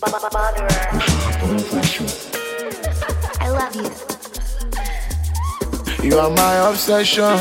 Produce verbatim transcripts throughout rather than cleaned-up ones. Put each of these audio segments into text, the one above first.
I love you. You are my obsession.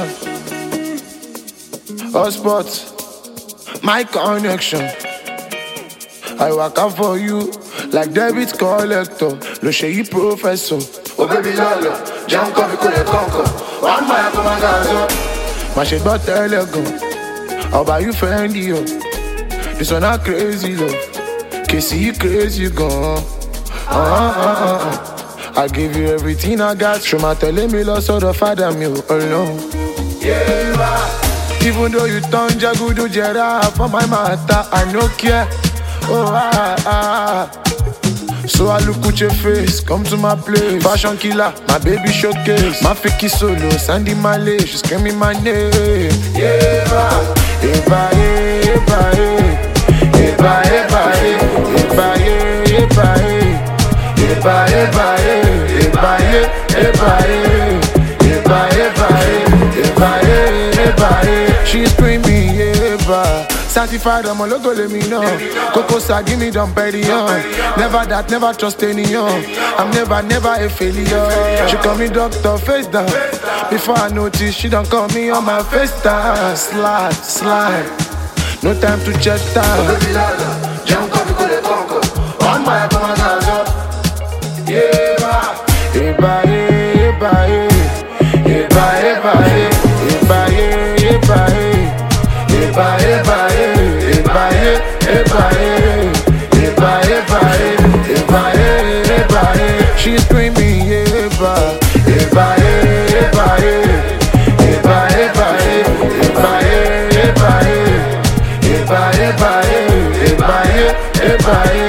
Hotspot, my connection. I work out for you like debit collector. Lo ṣe yí professor. Oh baby lolo, jẹun kọ́ mi kò lè kọ́kọ́. Wàá mọ̀ ẹ́ kó má ga ọ̀zọ́. Má ṣe gbọ́ tẹ́lẹ̀ gan. I'll buy you Fendi yo. This one not crazy love. Kèsì yí crazy gan. Uh, uh, uh, uh. I give you everything I got. Ṣùgbọ́n tẹ̀lé mi lọ sọ́dọ̀ fada mi ò alone. Yeah. Even though you turn jagudu jera for my matter, I no care. Oh ah ah. So I look at your face, come to my place. Fashion killer, my baby showcase. My fake solo, Sandy Malay, she screaming my name. Yeah, eba eba eba eba eba eba eba eba eba eba eba eba eba. She's screaming eba. Certified, I'm a logo, let me know. Coco Sa, give me them petty on. Never that, never trust anyone. I'm never, never a failure. She call me doctor, face down. Before I notice, she don't call me on my face down. Slide, slide. No time to check time. Eba, eba, eba, eba, eba, eba, eba, eba, eba, eba, eba, eba, eba, eba. She's screaming eba, eba, eba, eba, eba, eba, eba, eba, eba, eba, eba, eba.